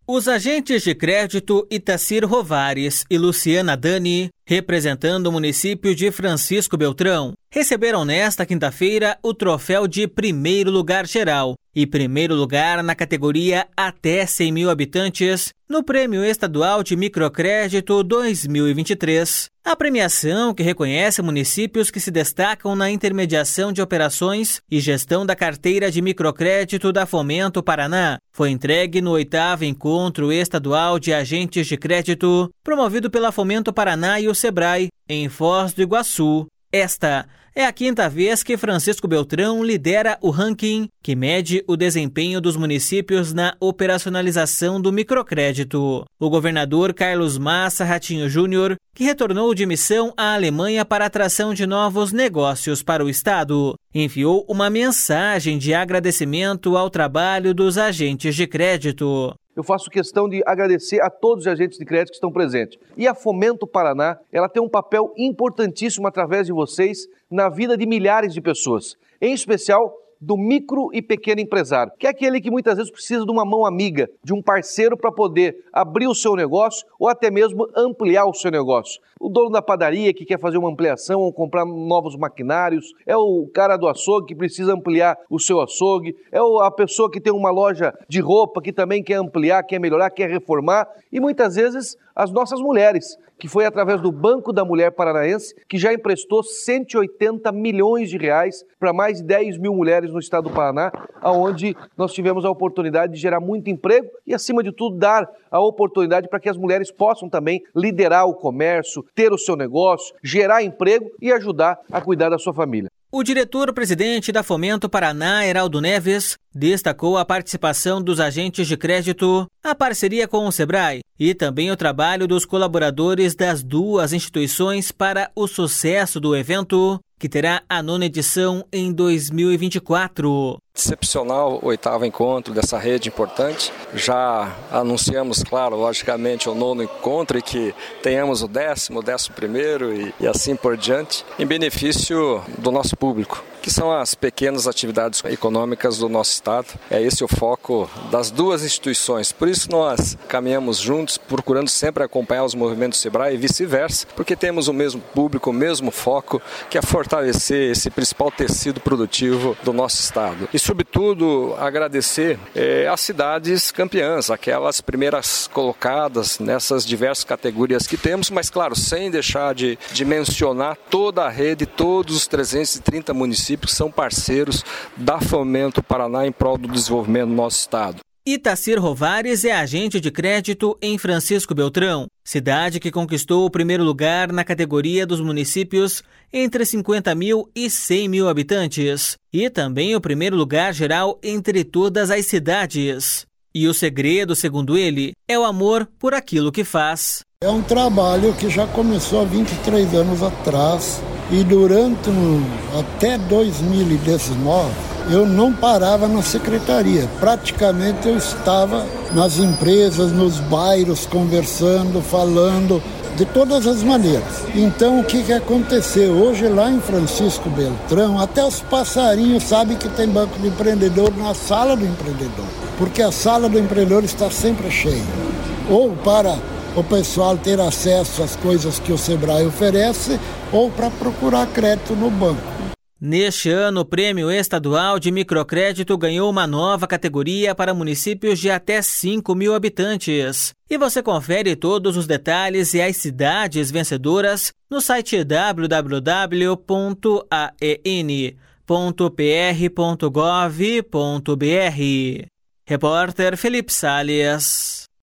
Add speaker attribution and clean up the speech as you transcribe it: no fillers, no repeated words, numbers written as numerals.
Speaker 1: Os agentes de crédito Itacir Rovares e Luciana Dani, representando o município de Francisco Beltrão, receberam nesta quinta-feira o troféu de primeiro lugar geral e primeiro lugar na categoria até 100 mil habitantes no Prêmio Estadual de Microcrédito 2023. A premiação, que reconhece municípios que se destacam na intermediação de operações e gestão da carteira de microcrédito da Fomento Paraná, foi entregue no 8º Encontro Estadual de Agentes de Crédito, promovido pela Fomento Paraná e o Sebrae, em Foz do Iguaçu. Esta é a quinta vez que Francisco Beltrão lidera o ranking que mede o desempenho dos municípios na operacionalização do microcrédito. O governador Carlos Massa Ratinho Júnior, que retornou de missão à Alemanha para a atração de novos negócios para o estado, enviou uma mensagem de agradecimento ao trabalho dos agentes de crédito.
Speaker 2: Eu faço questão de agradecer a todos os agentes de crédito que estão presentes. E a Fomento Paraná, ela tem um papel importantíssimo através de vocês na vida de milhares de pessoas, em especial do micro e pequeno empresário, que é aquele que muitas vezes precisa de uma mão amiga, de um parceiro para poder abrir o seu negócio ou até mesmo ampliar o seu negócio. O dono da padaria que quer fazer uma ampliação ou comprar novos maquinários, é o cara do açougue que precisa ampliar o seu açougue, é a pessoa que tem uma loja de roupa que também quer ampliar, quer melhorar, quer reformar, e muitas vezes as nossas mulheres, que foi através do Banco da Mulher Paranaense, que já emprestou 180 milhões de reais para mais de 10 mil mulheres no estado do Paraná, onde nós tivemos a oportunidade de gerar muito emprego e, acima de tudo, dar a oportunidade para que as mulheres possam também liderar o comércio, ter o seu negócio, gerar emprego e ajudar a cuidar da sua família.
Speaker 1: O diretor-presidente da Fomento Paraná, Heraldo Neves, destacou a participação dos agentes de crédito, a parceria com o Sebrae e também o trabalho dos colaboradores das duas instituições para o sucesso do evento, que terá a 9ª edição em 2024.
Speaker 3: Excepcional o 8º encontro dessa rede importante. Já anunciamos, claro, logicamente, o 9º encontro e que tenhamos o 10º, o 11º e assim por diante, em benefício do nosso público, que são as pequenas atividades econômicas do nosso estado. É esse o foco das duas instituições. Por isso nós caminhamos juntos, procurando sempre acompanhar os movimentos do Sebrae e vice-versa, porque temos o mesmo público, o mesmo foco, que é fortalecer esse principal tecido produtivo do nosso estado. E, sobretudo, agradecer às cidades campeãs, aquelas primeiras colocadas nessas diversas categorias que temos, mas, claro, sem deixar de mencionar toda a rede, todos os 330 municípios que são parceiros da Fomento Paraná em prol do desenvolvimento do nosso estado.
Speaker 1: Itacir Rovares é agente de crédito em Francisco Beltrão, cidade que conquistou o primeiro lugar na categoria dos municípios entre 50 mil e 100 mil habitantes, e também o primeiro lugar geral entre todas as cidades. E o segredo, segundo ele, é o amor por aquilo que faz.
Speaker 4: É um trabalho que já começou há 23 anos atrás e durante até 2019 eu não parava na secretaria. Praticamente eu estava nas empresas, nos bairros, conversando, falando, de todas as maneiras. Então o que aconteceu? Hoje lá em Francisco Beltrão, até os passarinhos sabem que tem banco de empreendedor na sala do empreendedor, porque a sala do empreendedor está sempre cheia. Ou para o pessoal ter acesso às coisas que o Sebrae oferece, ou para procurar crédito no banco.
Speaker 1: Neste ano, o Prêmio Estadual de Microcrédito ganhou uma nova categoria para municípios de até 5 mil habitantes. E você confere todos os detalhes e as cidades vencedoras no site www.aen.pr.gov.br. Repórter Felipe Salles.